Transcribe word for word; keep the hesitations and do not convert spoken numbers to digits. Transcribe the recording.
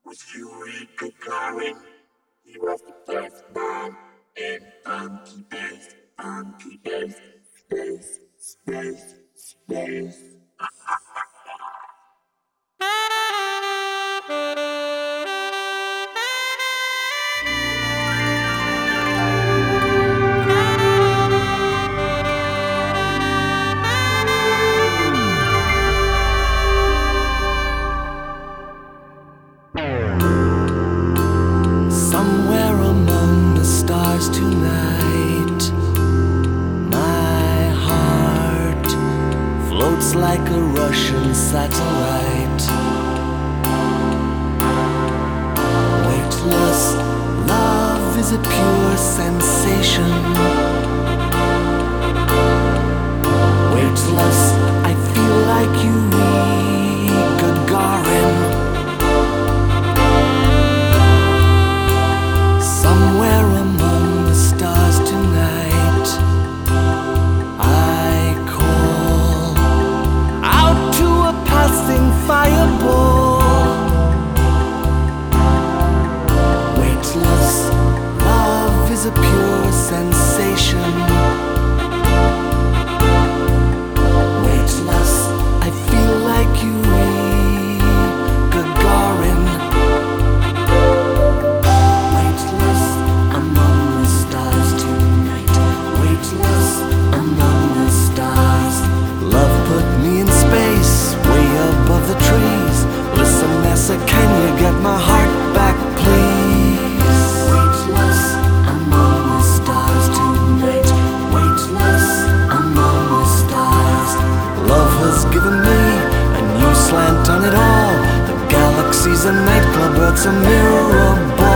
was Yuri Gagarin. He was the first man in funky bass, funky bass, space, space, space. Somewhere among the stars tonight, my heart floats like a Russian satellite. Weightless love is a pure sensation. Weightless, I feel like Yuri Gagarin. Somewhere among the stars tonight, I call out to a passing fireball. Weightless love is a pure sensation. Weightless, I feel like Yuri Gagarin. Weightless among the stars tonight. Weightless among the stars. Love put me in space, way above the trees. Listen, Nessa, can you get my heart back, please? Weightless among the stars tonight. Weightless among the stars. Love has given me a new slant on it all. The galaxy's a nightclub, Earth's a mirror ball.